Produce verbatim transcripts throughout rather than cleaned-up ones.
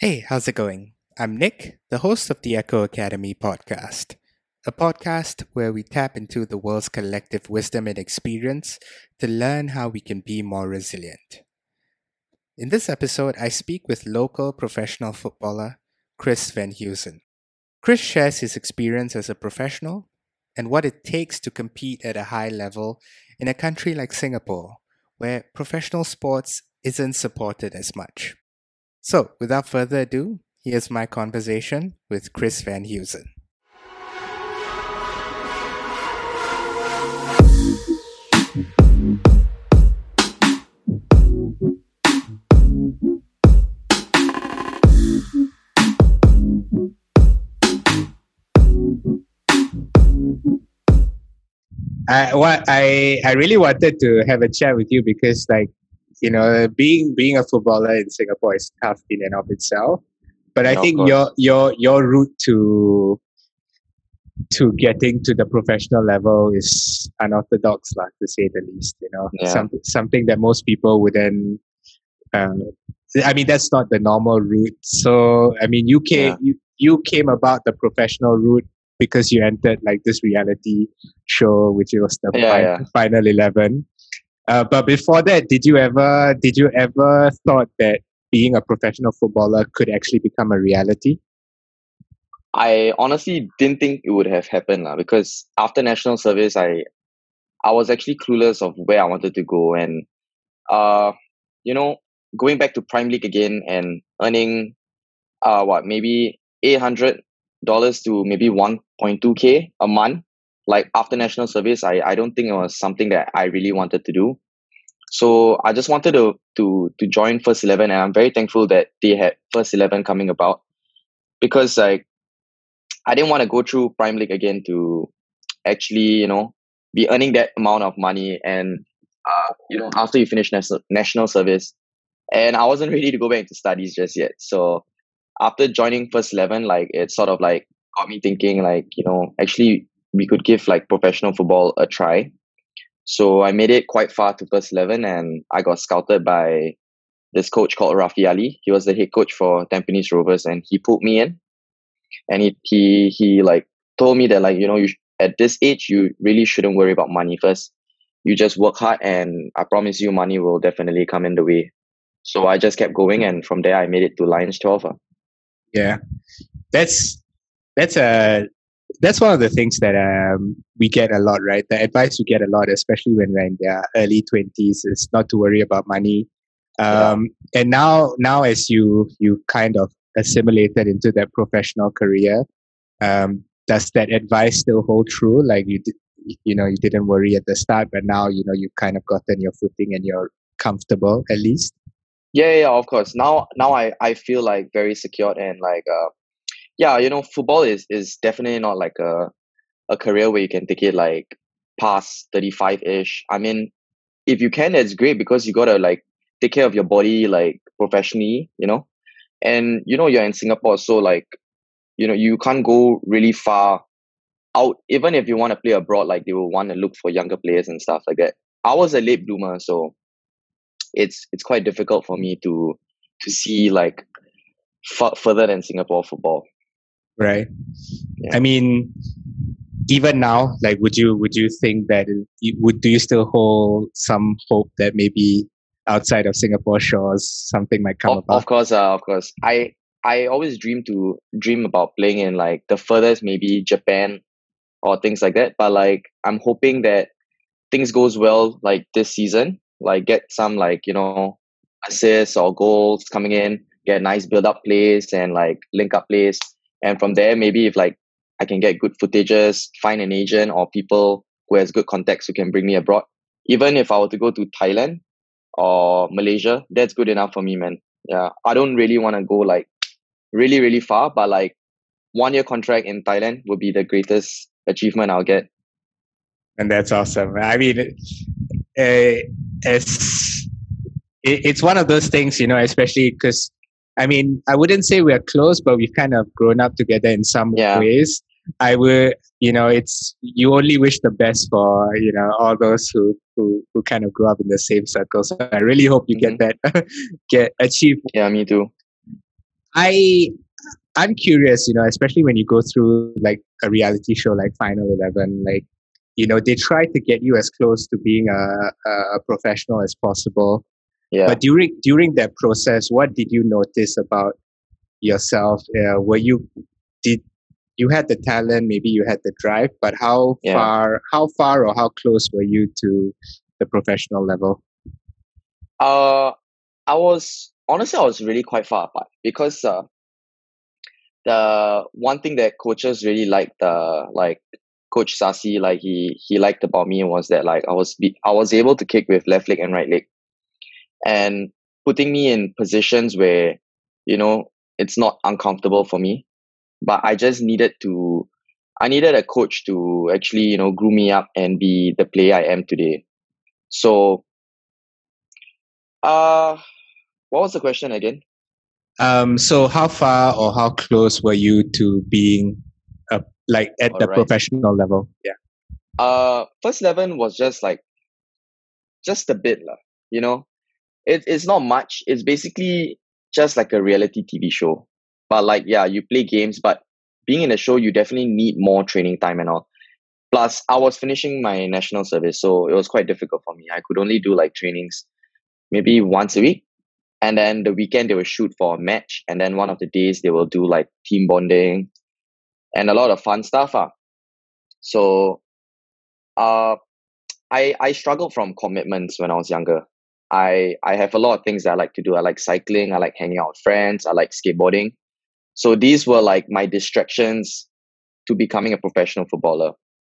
Hey, how's it going? I'm Nick, the host of the Echo Academy podcast, a podcast where we tap into the world's collective wisdom and experience to learn how we can be more resilient. In this episode, I speak with local professional footballer Chris Van Heusen. Chris shares his experience as a professional and what it takes to compete at a high level in a country like Singapore, where professional sports isn't supported as much. So, without further ado, here's my conversation with Chris Van Heusen. I, what I I really wanted to have a chat with you because, like, you know, being being a footballer in Singapore is tough in and of itself. But I No, of think course. your your your route to to getting to the professional level is unorthodox, lah, to say the least. You know, Yeah. some, something that most people wouldn't. Um, I mean, that's not the normal route. So, I mean, you came Yeah. you, you came about the professional route because you entered like this reality show, which was the Yeah, fin- yeah. final eleven. Uh, but before that, did you ever did you ever thought that being a professional footballer could actually become a reality? I honestly didn't think it would have happened lah, because after national service, I I was actually clueless of where I wanted to go, and uh, you know, going back to Prime League again and earning uh what maybe eight hundred dollars to maybe one point two k a month, like after national service, I I don't think it was something that I really wanted to do. So I just wanted to to to join First Eleven, and I'm very thankful that they had First Eleven coming about, because like I didn't want to go through Prime League again to actually, you know, be earning that amount of money. And, uh, you know, after you finish national, national service, and I wasn't ready to go back into studies just yet. So after joining First Eleven, like it sort of like got me thinking, like, you know, actually we could give like professional football a try. So I made it quite far to First Eleven, and I got scouted by this coach called Rafi Ali. He was the head coach for Tampines Rovers, and he pulled me in. And he he he like told me that, like, you know, you sh- at this age you really shouldn't worry about money first. You just work hard, and I promise you money will definitely come in the way. So I just kept going, and from there I made it to Lions twelve. ah. Yeah, that's that's a that's one of the things that um, we get a lot, right? The advice we get a lot, especially when we're in their early twenties, is not to worry about money. Um, And now, now as you you kind of assimilated into that professional career, um, does that advice still hold true? Like you did, you know, you didn't worry at the start, but now you know you've kind of gotten your footing and you're comfortable at least. Yeah, yeah, yeah, of course. Now now I I feel like very secured, and like uh yeah, you know, football is is definitely not like a a career where you can take it like past thirty-five ish. I mean, if you can, that's great, because you gotta like take care of your body like professionally, you know. And you know, you're in Singapore, so like, you know, you can't go really far out. Even if you want to play abroad, like they will want to look for younger players and stuff like that. I was a late bloomer, so it's it's quite difficult for me to to see like f- further than Singapore football. Right. Yeah. I mean, even now, like, would you would you think that you, would do you still hold some hope that maybe outside of Singapore shores something might come Of, about? of course, uh, of course. I I always dream to dream about playing in like the furthest, maybe Japan or things like that. But like I'm hoping that things goes well like this season, like get some like, you know, assists or goals coming in, get nice build up plays and like link up plays. And from there, maybe if like I can get good footages, find an agent or people who has good contacts who can bring me abroad. Even if I were to go to Thailand or Malaysia, that's good enough for me, man. Yeah. I don't really want to go like really, really far, but like one year contract in Thailand would be the greatest achievement I'll get. And that's awesome. I mean, uh, it's it, it's one of those things, you know, especially because I mean, I wouldn't say we're close, but we've kind of grown up together in some Yeah. ways. I would, you know, it's you only wish the best for you know all those who who who kind of grew up in the same circle. So I really hope you Mhm. get that, get achieve. Yeah, me too. I I'm curious, you know, especially when you go through like a reality show like Final Eleven, like you know, they try to get you as close to being a, a professional as possible. Yeah. But during during that process, what did you notice about yourself? Uh, were you did you had the talent, maybe you had the drive, but how Yeah. far how far or how close were you to the professional level? Uh, I was honestly I was really quite far apart because uh, the one thing that coaches really liked, uh, like Coach Sasi, like he he liked about me was that like I was be, I was able to kick with left leg and right leg, and putting me in positions where you know it's not uncomfortable for me, but I just needed to I needed a coach to actually you know groom me up and be the player I am today. So, uh, what was the question again? Um, so how far or how close were you to being uh, like at All the right. professional level? Yeah. Uh, first eleven was just like just a bit lah. You know, it, it's not much. It's basically just like a reality T V show. But like, yeah, you play games, but being in a show, you definitely need more training time and all. Plus, I was finishing my national service, so it was quite difficult for me. I could only do like trainings maybe once a week. And then the weekend, they will shoot for a match. And then one of the days, they will do like team bonding and a lot of fun stuff. Uh. So, uh, I, I struggled from commitments when I was younger. I, I have a lot of things that I like to do. I like cycling. I like hanging out with friends. I like skateboarding. So these were like my distractions to becoming a professional footballer.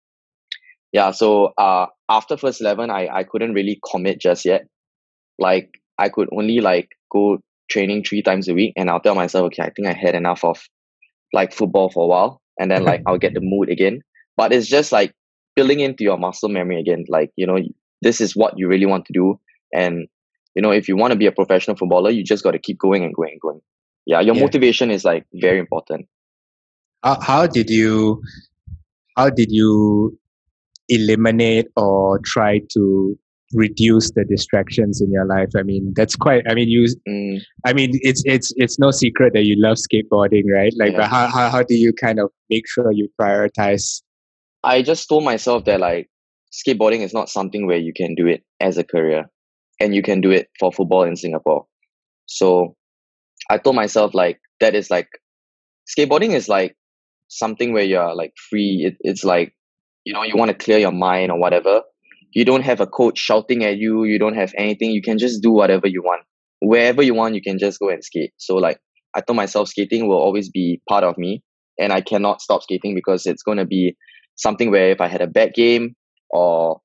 Yeah. So uh, after first eleven, I, I couldn't really commit just yet. Like I could only like go training three times a week, and I'll tell myself, okay, I think I had enough of like football for a while, and then like I'll get the mood again. But it's just like building into your muscle memory again. Like you know, this is what you really want to do, and you know, if you want to be a professional footballer, you just got to keep going and going and going. Yeah, your Yeah. motivation is like very important. How, how did you how did you eliminate or try to reduce the distractions in your life? I mean, that's quite I mean you Mm, I mean it's it's it's no secret that you love skateboarding, right? Like yeah. but how, how how do you kind of make sure you prioritize? I just told myself that like skateboarding is not something where you can do it as a career, and you can do it for football in Singapore. So I told myself like that is like skateboarding is like something where you're like free. It, it's like you know you want to clear your mind or whatever. You don't have a coach shouting at you. You don't have anything. You can just do whatever you want. Wherever you want, you can just go and skate. So like I told myself skating will always be part of me, and I cannot stop skating because it's going to be something where if I had a bad game or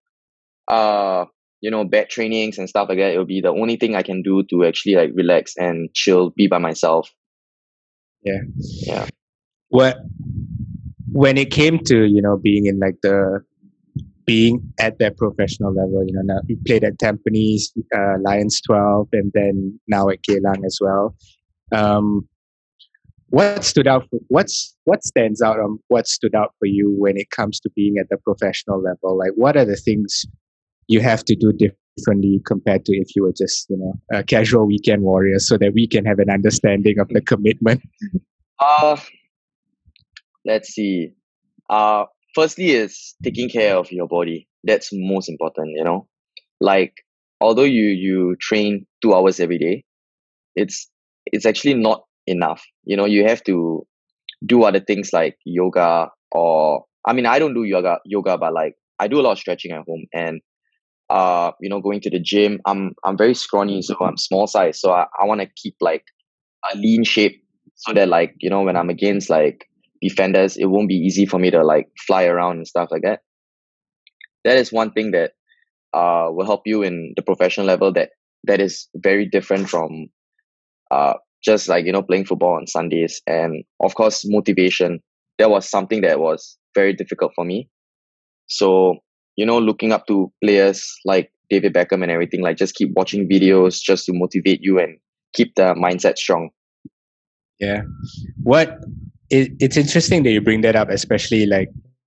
uh you know bad trainings and stuff like that, it'll be the only thing I can do to actually like relax and chill, be by myself. Yeah. Yeah. What when it came to, you know, being in like the being at that professional level, you know, now you played at Tampines, uh, Lions twelve, and then now at Geylang as well. Um, what stood out? For, what's what stands out on what stood out for you when it comes to being at the professional level? Like, what are the things you have to do differently compared to if you were just, you know, a casual weekend warrior, so that we can have an understanding of the commitment? Uh let's see. Uh firstly is taking care of your body. That's most important, you know. Like although you you train two hours every day, it's it's actually not enough. You know, you have to do other things like yoga, or I mean I don't do yoga yoga but like I do a lot of stretching at home, and uh you know going to the gym. I'm I'm very scrawny, so I'm small size, so I, I want to keep like a lean shape so that like you know when I'm against like defenders, it won't be easy for me to like fly around and stuff like that. That is one thing that uh will help you in the professional level, that that is very different from uh just like you know playing football on Sundays. And of course motivation, that was something that was very difficult for me. So you know looking up to players like David Beckham and everything, like just keep watching videos just to motivate you and keep the mindset strong. Yeah. What it, it's interesting that you bring that up, especially like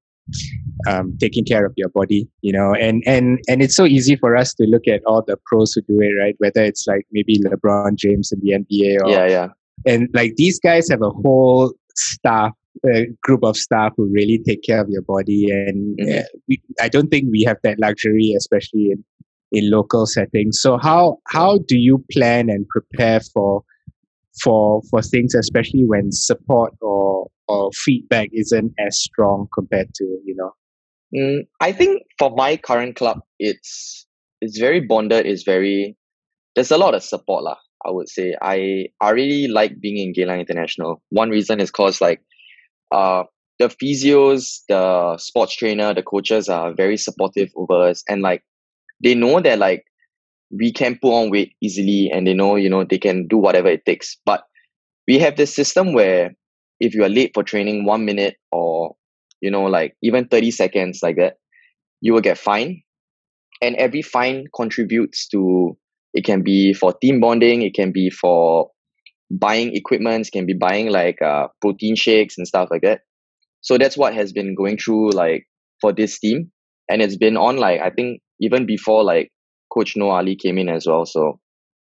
um, taking care of your body, you know, and, and, and it's so easy for us to look at all the pros who do it, right? Whether it's like maybe LeBron James in the N B A or, Yeah, yeah. And like these guys have a whole staff, a group of staff who really take care of your body. And Mhm. uh, we, I don't think we have that luxury, especially in, in local settings. So how how do you plan and prepare for for for things, especially when support or or feedback isn't as strong compared to, you know? Mm, I think for my current club, it's it's very bonded. It's very there's a lot of support lah. I would say I I really like being in Geylang International. One reason is cause like uh the physios, the sports trainer, the coaches are very supportive over us, and like they know that like we can put on weight easily, and they know you know they can do whatever it takes. But we have this system where if you are late for training one minute or you know like even thirty seconds like that, you will get fined, and every fine contributes to, it can be for team bonding, it can be for buying equipment, it can be buying like uh, protein shakes and stuff like that. So that's what has been going through like for this team, and it's been on like I think even before like Coach Noah Ali came in as well. So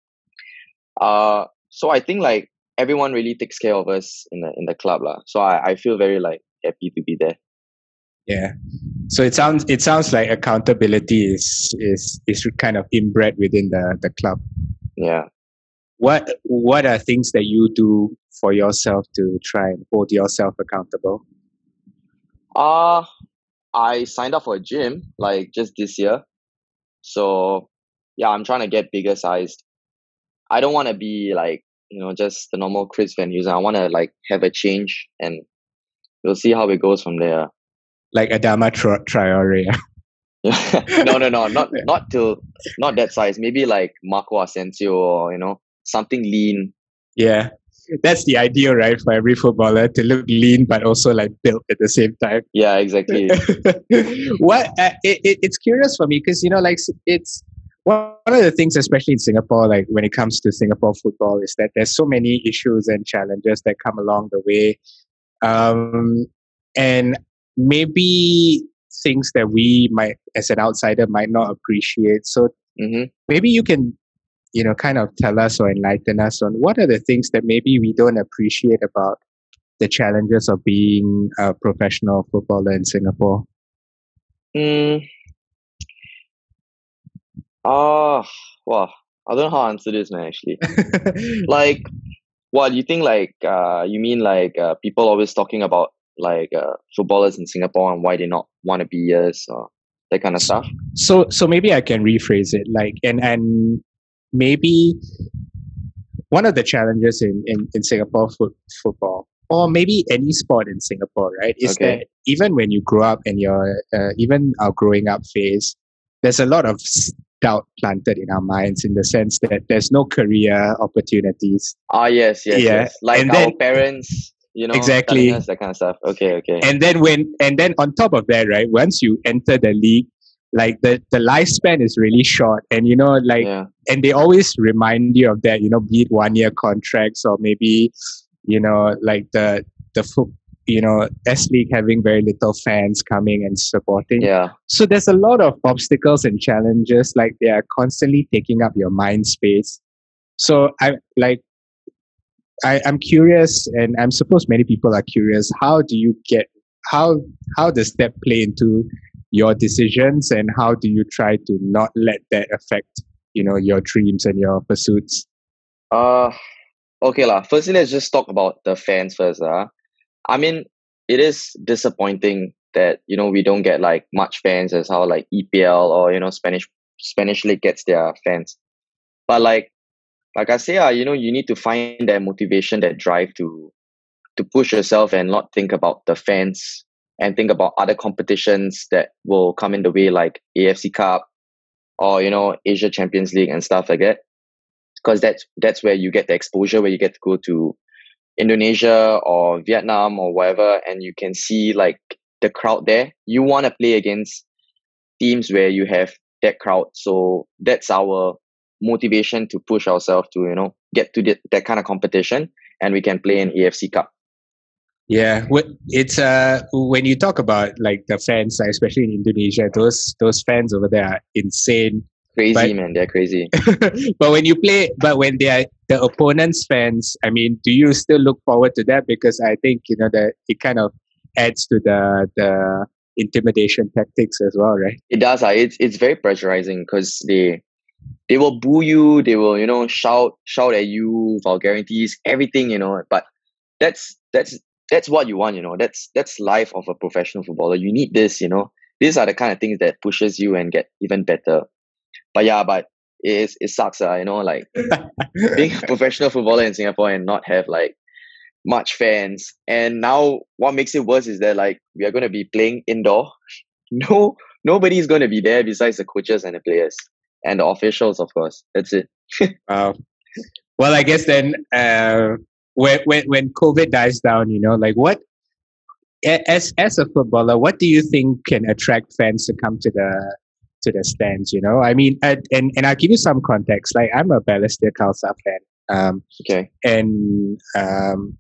uh so I think like everyone really takes care of us in the in the club lah. So I, I feel very like happy to be there. Yeah. So it sounds it sounds like accountability is is is kind of inbred within the, the club. Yeah. What what are things that you do for yourself to try and hold yourself accountable? Uh I signed up for a gym like just this year. So yeah, I'm trying to get bigger sized. I don't want to be like, you know, just the normal Chris Van Heusen. I want to like have a change, and we'll see how it goes from there. Like Adama Tra- Traore. no, no, no, not not till not that size. Maybe like Marco Asensio or you know something lean. Yeah, that's the ideal, right, for every footballer to look lean but also like built at the same time. Yeah, exactly. what uh, it, it, it's curious for me because you know, like it's one of the things, especially in Singapore, like when it comes to Singapore football, is that there's so many issues and challenges that come along the way, um, and maybe things that we might, as an outsider, might not appreciate. So mm-hmm. maybe you can, you know, kind of tell us or enlighten us on what are the things that maybe we don't appreciate about the challenges of being a professional footballer in Singapore. Mm. Ah, wow. I don't know how to answer this, man. Actually, like, what you think? Like, uh, you mean like uh, people always talking about like uh, footballers in Singapore and why they not want to be us or that kind of stuff? So, so maybe I can rephrase it. Like, and and maybe one of the challenges in in, in Singapore foot, football, or maybe any sport in Singapore, right, is Okay. that even when you grow up and you're uh, even our growing up phase, there's a lot of doubt planted in our minds in the sense that there's no career opportunities. Ah, yes, yes, Yeah. yes. Like And our then- parents, you know, Exactly. telling us that kind of stuff. Okay, okay. And then when and then on top of that, right, once you enter the league, like the, the lifespan is really short. And you know, like yeah. and they always remind you of that, you know, be it one year contracts or maybe, you know, like the the fo- you know, S League having very little fans coming and supporting. Yeah. So there's a lot of obstacles and challenges, like they are constantly taking up your mind space. So I like I, I'm curious, and I'm suppose many people are curious, how do you get how how does that play into your decisions, and how do you try to not let that affect, you know, your dreams and your pursuits? Uh okay lah. Firstly, let's just talk about the fans first. Uh. I mean, it is disappointing that, you know, we don't get like much fans as how like E P L or, you know, Spanish Spanish League gets their fans. But like like I say, uh, you know, you need to find that motivation, that drive to to push yourself and not think about the fans and think about other competitions that will come in the way, like A F C Cup or, you know, Asia Champions League and stuff like that. Because that's that's where you get the exposure, where you get to go to Indonesia or Vietnam or whatever, and you can see like the crowd there. You want to play against teams where you have that crowd. So that's our motivation to push ourselves to, you know, get to the, that kind of competition, and we can play in A F C Cup. Yeah, it's uh when you talk about like the fans, especially in Indonesia, those those fans over there are insane. Crazy, But- man. They're crazy. But when you play, but when they are the opponent's fans, I mean, do you still look forward to that? Because I think you know that it kind of adds to the the intimidation tactics as well, right? It does. Uh, it's it's very pressurizing because they they will boo you. They will you know shout shout at you, vulgarities, everything. You know, but that's that's that's what you want. You know, that's that's life of a professional footballer. You need this. You know, these are the kind of things that pushes you and get even better. But yeah, but it is it sucks. Uh, you know, like being a professional footballer in Singapore and not have like much fans. And now what makes it worse is that like we are going to be playing indoor. No, nobody's going to be there besides the coaches and the players and the officials, of course. That's it. Wow. Well, I guess then uh, when when when COVID dies down, you know, like what a- as as a footballer, what do you think can attract fans to come to the to the stands? You know, I mean, uh, and and I'll give you some context. Like I'm a Balestier Khalsa fan. Um, Okay. and um,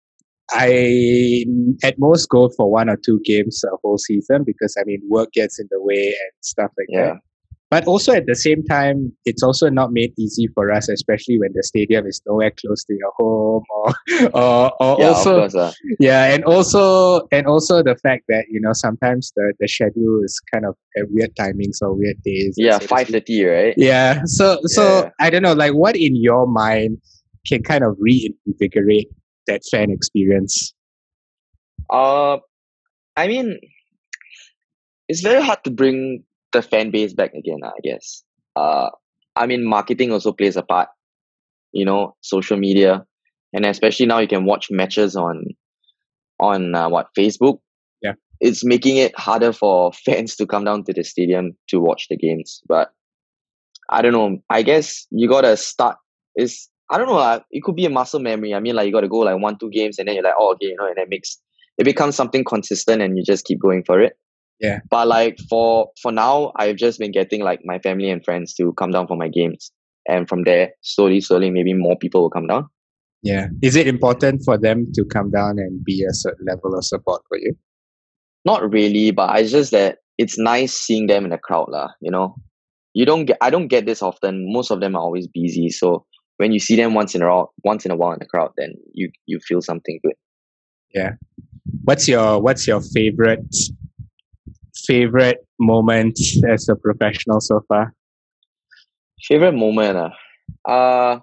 I at most go for one or two games a whole season because I mean work gets in the way and stuff like Yeah. that. But also at the same time, it's also not made easy for us, especially when the stadium is nowhere close to your home, or or, or Yeah, also of course. Uh, yeah, and also and also the fact that you know sometimes the, the schedule is kind of at weird timings or weird days. yeah, so to five speak. thirty, right? Yeah. So so Yeah. I don't know, like what in your mind can kind of reinvigorate that fan experience? Uh, I mean, it's very hard to bring the fan base back again, I guess. Uh, I mean, marketing also plays a part, you know, social media. And especially now you can watch matches on, on uh, what, Facebook? Yeah. It's making it harder for fans to come down to the stadium to watch the games. But I don't know. I guess you gotta start. Is I don't know. Uh, it could be a muscle memory. I mean, like you gotta go like one, two games, and then you're like, oh, okay, you know, and it makes it becomes something consistent, and you just keep going for it. Yeah. But like for for now, I've just been getting like my family and friends to come down for my games, and from there, slowly, slowly, maybe more people will come down. Yeah. Is it important for them to come down and be a certain level of support for you? Not really, but it's just that it's nice seeing them in the crowd, lah. You know, you don't get. I don't get this often. Most of them are always busy, so when you see them once in a while, once in a while in the crowd, then you you feel something good. Yeah. What's your What's your favorite favorite moment as a professional so far? Favorite moment, uh, uh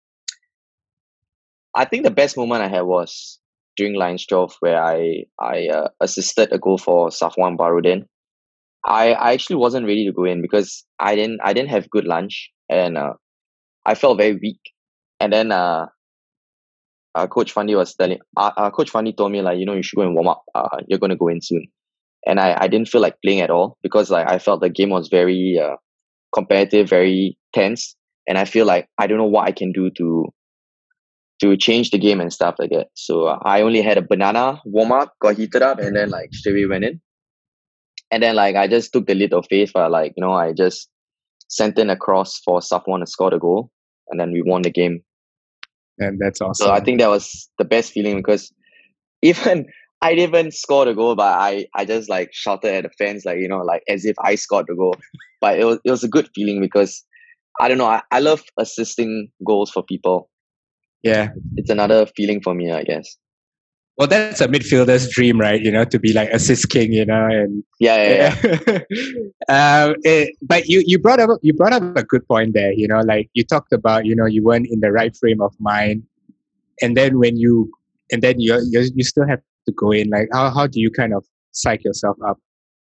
I think the best moment I had was during Lions twelve, where I I uh, assisted a goal for Safwan Barudin. I, I actually wasn't ready to go in because I didn't I didn't have good lunch and uh, I felt very weak. And then uh, uh Coach Fandi was telling uh, uh Coach Fandi told me like you know you should go and warm up. Uh, you're gonna go in soon. And I, I didn't feel like playing at all because like I felt the game was very uh, competitive, very tense, and I feel like I don't know what I can do to to change the game and stuff like that. So uh, I only had a banana warm up, got heated up, and then like straight away went in. And then like I just took the leap of faith, but like you know I just sent in a cross for Safwan to score the goal, and then we won the game. And that's awesome. So I think that was the best feeling because even I didn't even score the goal, but I I just like shouted at the fans like you know like as if I scored the goal. But it was it was a good feeling because I don't know I, I love assisting goals for people. Yeah. It's another feeling for me, I guess. Well, that's a midfielder's dream, right? You know, to be like assist king, you know, and Yeah, yeah, yeah. um, it, but you you brought up you brought up a good point there. You know, like you talked about, you know, you weren't in the right frame of mind, and then when you and then you you you still have to go in. Like, how how do you kind of psych yourself up?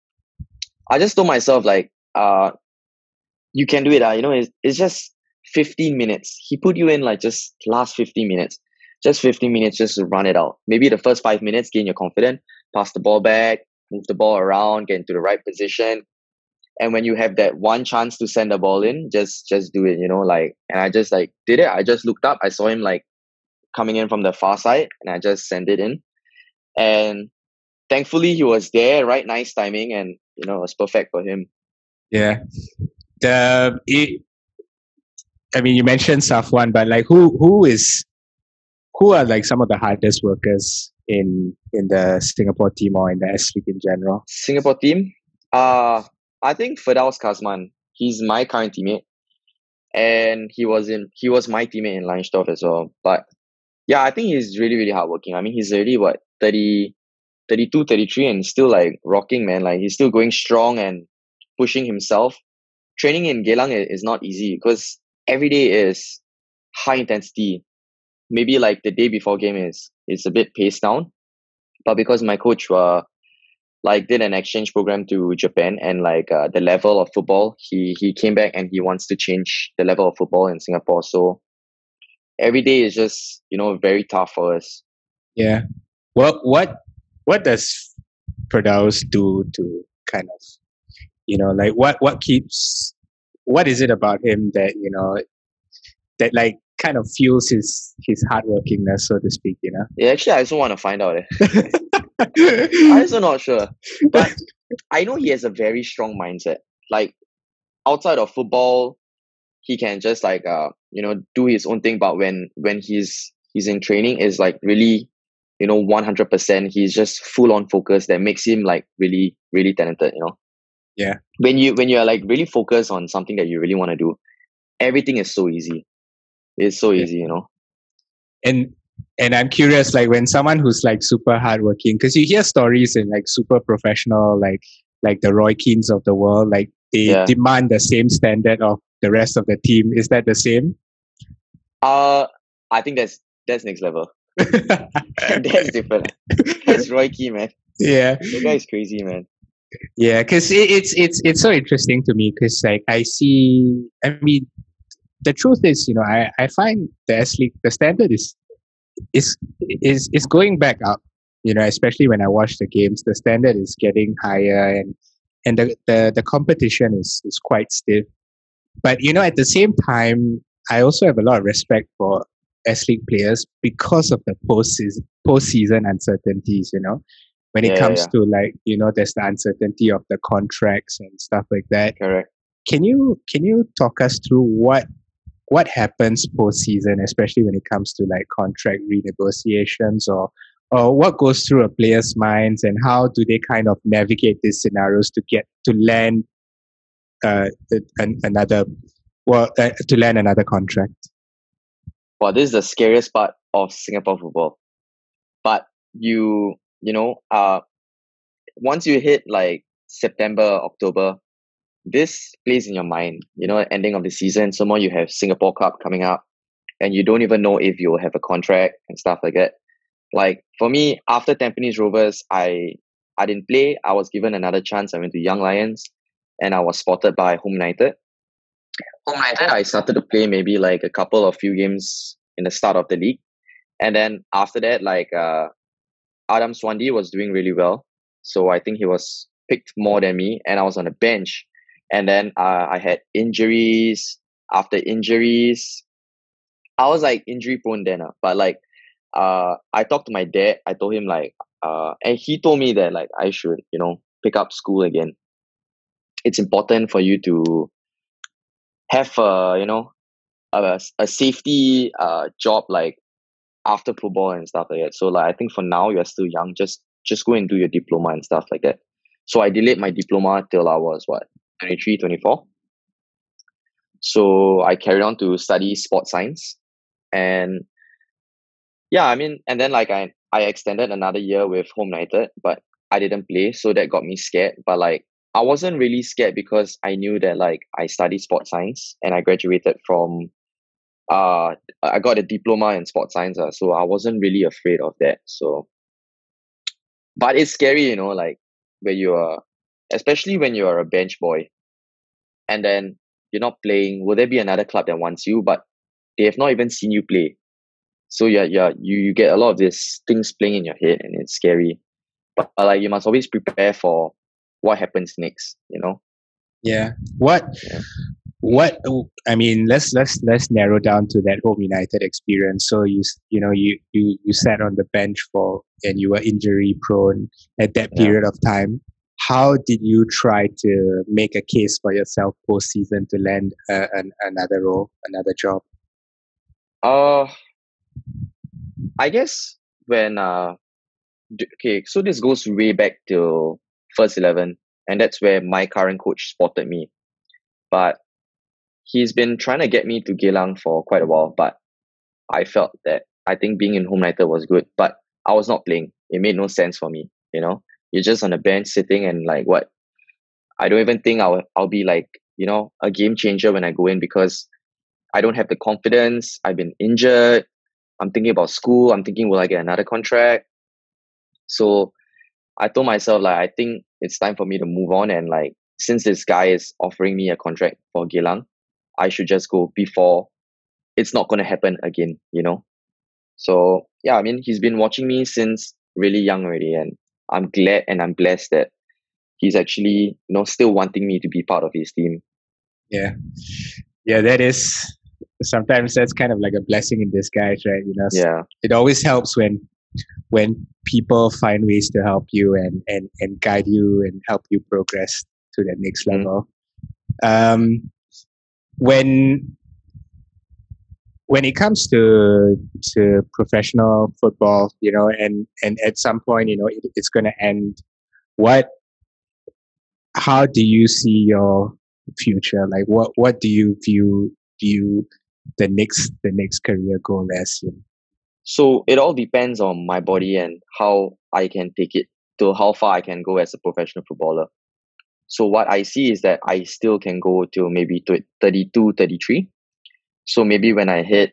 I just told myself like, uh, you can do it. Uh, you know, it's, it's just fifteen minutes. He put you in like just last fifteen minutes. Just fifteen minutes just to run it out. Maybe the first five minutes, gain your confidence, pass the ball back, move the ball around, get into the right position. And when you have that one chance to send the ball in, just just do it, you know, like, and I just like did it. I just looked up. I saw him like coming in from the far side and I just sent it in. And thankfully he was there, right? Nice timing. And, you know, it was perfect for him. Yeah. The, it, I mean, you mentioned Safwan, but like who, who is, who are like some of the hardest workers in, in the Singapore team or in the S League in general? Singapore team? Uh, I think Firdaus Kazman, he's my current teammate, and he was in he was my teammate in Leinstorff as well. But yeah, I think he's really really hardworking. I mean, he's already what thirty, thirty-two, thirty-three, and still like rocking, man. Like he's still going strong and pushing himself. Training in Geylang i- is not easy because every day is high intensity. Maybe like the day before game is is a bit paced down, but because my coach uh like did an exchange program to Japan, and like uh, the level of football, he he came back and he wants to change the level of football in Singapore. So every day is just, you know, very tough for us. Yeah. Well, what what does Firdaus do to kind of, you know, like what what keeps, what is it about him that, you know, that like kind of fuels his his hardworkingness, so to speak, you know? Yeah, actually, I also want to find out. Eh. I'm also not sure, but I know he has a very strong mindset. Like outside of football, he can just like uh you know do his own thing. But when when he's he's in training, is like really, you know, one hundred percent. He's just full on focus. That makes him like really really talented. You know. Yeah. When you when you are like really focused on something that you really want to do, everything is so easy. It's so Yeah. easy, you know. And and I'm curious, like when someone who's like super hardworking, because you hear stories in like super professional, like like the Roy Keanes of the world, like they Yeah. demand the same standard of the rest of the team. Is that the same? Uh, I think that's that's next level. That's different. That's Roy Keane, man. Yeah. The guy is crazy, man. Yeah, because it, it's it's it's so interesting to me because like I see, I mean, the truth is, you know, I, I find the S League, the standard is is is is going back up. You know, especially when I watch the games, the standard is getting higher, and and the the, the competition is is quite stiff. But you know, at the same time, I also have a lot of respect for S League players because of the post postseason uncertainties. You know, when it Yeah, yeah, comes yeah. to like, you know, there's the uncertainty of the contracts and stuff like that. Correct. Can you can you talk us through what what happens postseason, especially when it comes to like contract renegotiations, or or what goes through a player's minds, and how do they kind of navigate these scenarios to get to land uh, an, another well uh, to land another contract? Well, this is the scariest part of Singapore football. But you, you know, uh, once you hit like September, October, this plays in your mind. You know, ending of the season. Some more you have Singapore Cup coming up, and you don't even know if you'll have a contract and stuff like that. Like for me, after Tampines Rovers, I I didn't play. I was given another chance. I went to Young Lions, and I was spotted by Home United. Home United, I started to play maybe like a couple of few games in the start of the league, and then after that, like uh, Adam Swandi was doing really well, so I think he was picked more than me, and I was on the bench, and then uh, I had injuries. After injuries, I was like injury prone then, uh, but like uh, I talked to my dad. I told him like uh, and he told me that like I should, you know, pick up school again. It's important for you to have a, you know, a, a safety uh job like after football and stuff like that. So like I think for now you're still young, just just go and do your diploma and stuff like that. So I delayed my diploma till I was what, twenty-three, twenty-four. So I carried on to study sports science, and yeah, I mean, and then like I I extended another year with Home United, but I didn't play, so that got me scared. But like I wasn't really scared because I knew that like I studied sports science and I graduated from uh I got a diploma in sports science, uh, so I wasn't really afraid of that. So but it's scary, you know, like when you are, especially when you are a bench boy and then you're not playing, will there be another club that wants you, but they have not even seen you play? So yeah, yeah, you, you get a lot of these things playing in your head, and it's scary. But, but like you must always prepare for what happens next, you know? Yeah. What Yeah. what I mean, let's let's let's narrow down to that Home United experience. So you s- you know you you you sat on the bench for, and you were injury prone at that Yeah. period of time. How did you try to make a case for yourself post season to land uh, an, another role, another job? Uh I guess when uh d- okay, so this goes way back till first eleven, and that's where my current coach spotted me. but he's been trying to get me to Geylang for quite a while. But I felt that I think being in Home United was good, but I was not playing. It made no sense for me. You know, you're just on the bench sitting and like what? I don't even think I'll I'll be like, you know, a game changer when I go in because I don't have the confidence. I've been injured. I'm thinking about school. I'm thinking, will I get another contract? So I told myself, like, I think it's time for me to move on. And like, since this guy is offering me a contract for Geylang, I should just go before it's not going to happen again, you know? So yeah, I mean, he's been watching me since really young already. And I'm glad and I'm blessed that he's actually, you know, still wanting me to be part of his team. Yeah. Yeah, that is, sometimes that's kind of like a blessing in disguise, right? You know, Yeah. It always helps when when people find ways to help you and and, and guide you and help you progress to the next Mm. level. Um, when when it comes to to professional football, you know, and and at some point, you know, it, it's going to end. What? How do you see your future? Like, what what do you view view the next the next career goal as? You know? So it all depends on my body and how I can take it to how far I can go as a professional footballer. So what I see is that I still can go to maybe to thirty-two, thirty-three. So maybe when I hit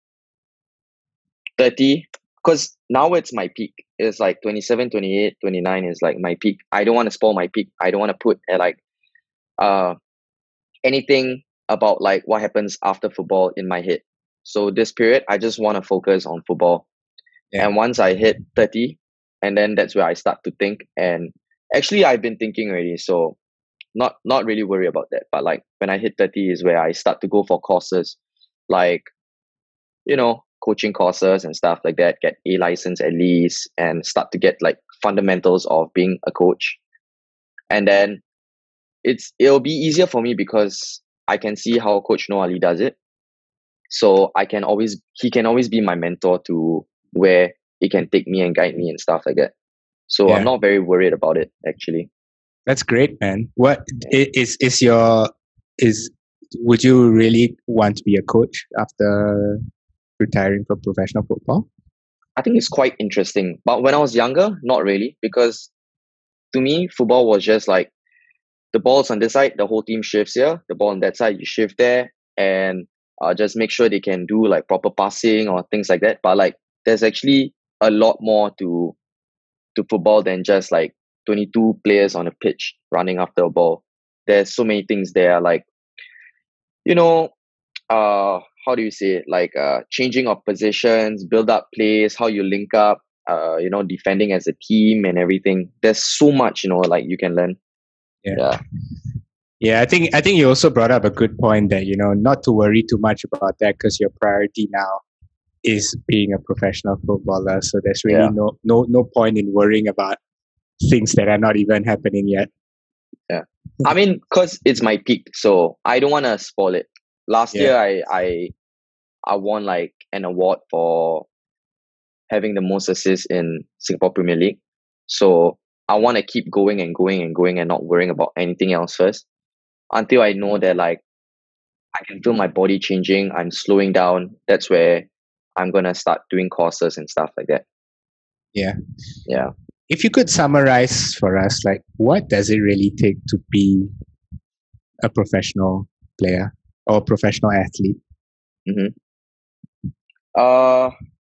thirty, because now it's my peak. It's like twenty-seven, twenty-eight, twenty-nine is like my peak. I don't want to spoil my peak. I don't want to put uh, like uh anything about like what happens after football in my head. So this period, I just want to focus on football. Yeah. And once I hit thirty, and then that's where I start to think. And actually, I've been thinking already. So not not really worry about that. But like when I hit thirty is where I start to go for courses, like you know, coaching courses and stuff like that. Get a license at least, and start to get like fundamentals of being a coach. And then it's it'll be easier for me because I can see how Coach Noah Ali does it. So I can always he can always be my mentor to where he can take me and guide me and stuff like that. So Yeah. I'm not very worried about it actually. That's great, man. What i- is is your is? Would you really want to be a coach after retiring from professional football? I think it's quite interesting. But when I was younger, not really, because to me, football was just like the ball's on this side, the whole team shifts here. The ball on that side, you shift there, and uh, just make sure they can do like proper passing or things like that. But like, there's actually a lot more to to football than just like twenty-two players on a pitch running after a ball. There's so many things there, like you know, uh, how do you say it? Like uh, changing of positions, build up plays, how you link up, uh, you know, defending as a team and everything. There's so much, you know, like you can learn. Yeah. Yeah. Yeah, I think I think you also brought up a good point that you know not to worry too much about that because your priority now is being a professional footballer. So there's really Yeah. no no no point in worrying about things that are not even happening yet. I mean, cause it's my peak, so I don't want to spoil it. Last Yeah. year, I I I won like an award for having the most assists in Singapore Premier League. So I want to keep going and going and going and not worrying about anything else first until I know that like I can feel my body changing. I'm slowing down. That's where I'm gonna start doing courses and stuff like that. Yeah. Yeah. If you could summarize for us, like what does it really take to be a professional player or a professional athlete? Mm-hmm. Uh,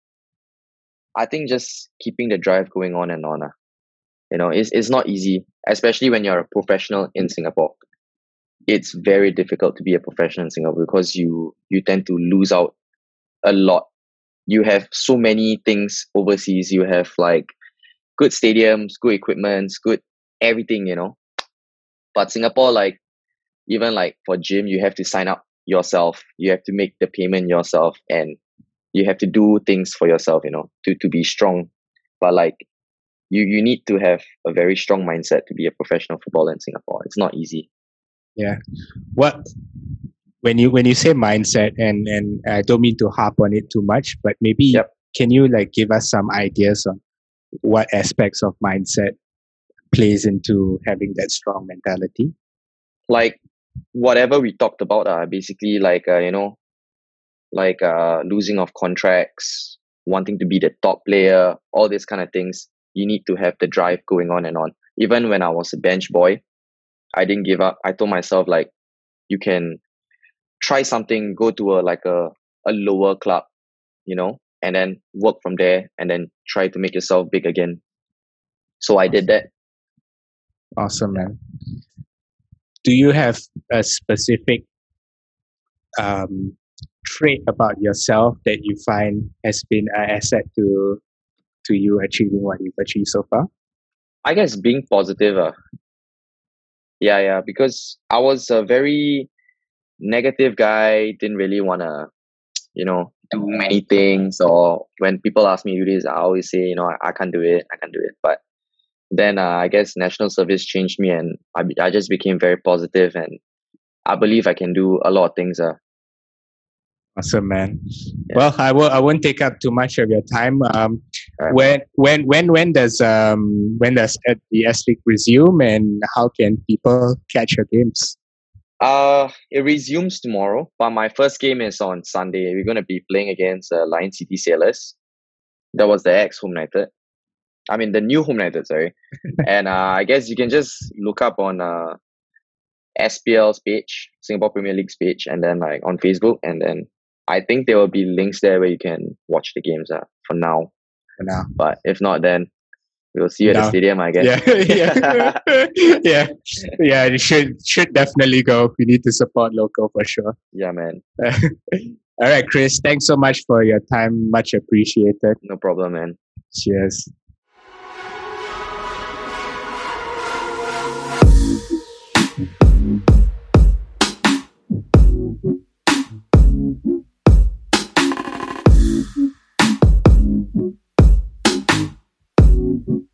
I think just keeping the drive going on and on. Uh. You know, it's it's not easy, especially when you're a professional in Singapore. It's very difficult to be a professional in Singapore because you you tend to lose out a lot. You have so many things overseas. You have like good stadiums, good equipments, good everything, you know. But Singapore, like even like for gym, you have to sign up yourself. You have to make the payment yourself, and you have to do things for yourself, you know, to to be strong. But like you you need to have a very strong mindset to be a professional footballer in Singapore. It's not easy. Yeah. What when you when you say mindset, and and I don't mean to harp on it too much, but maybe Yep. can you like give us some ideas on what aspects of mindset plays into having that strong mentality? Like whatever we talked about are basically like uh, you know like uh losing of contracts, wanting to be the top player, all these kind of things. You need to have the drive going on and on. Even when I was a bench boy, I didn't give up. I told myself like, you can try something, go to a like a, a lower club, you know, and then work from there and then try to make yourself big again. So I did that. Awesome, man. Do you have a specific um, trait about yourself that you find has been an asset to to you achieving what you've achieved so far? I guess being positive. Uh, yeah, yeah, because I was a very negative guy, didn't really want to, you know, do many things. Or when people ask me to do this, I always say, you know, I, I can't do it, I can't do it. But then uh, I guess national service changed me, and I, I just became very positive, and I believe I can do a lot of things. Uh. Awesome, man. Yeah. Well, I will. I won't take up too much of your time. Um, Right. when when when when does um when does the S League resume, and how can people catch your games? Uh, it resumes tomorrow, but my first game is on Sunday. We're gonna be playing against uh, Lion City Sailors. That was the ex Home United. I mean the new Home United, sorry. And uh, I guess you can just look up on uh S P L's page, Singapore Premier League's page, and then like on Facebook, and then I think there will be links there where you can watch the games. Uh, for now. For now, but if not, then we'll see you at No. the stadium, I guess. yeah, yeah, yeah, yeah. You should should definitely go. We need to support local for sure. Yeah, man. All right, Chris. Thanks so much for your time. Much appreciated. No problem, man. Cheers. Thank you.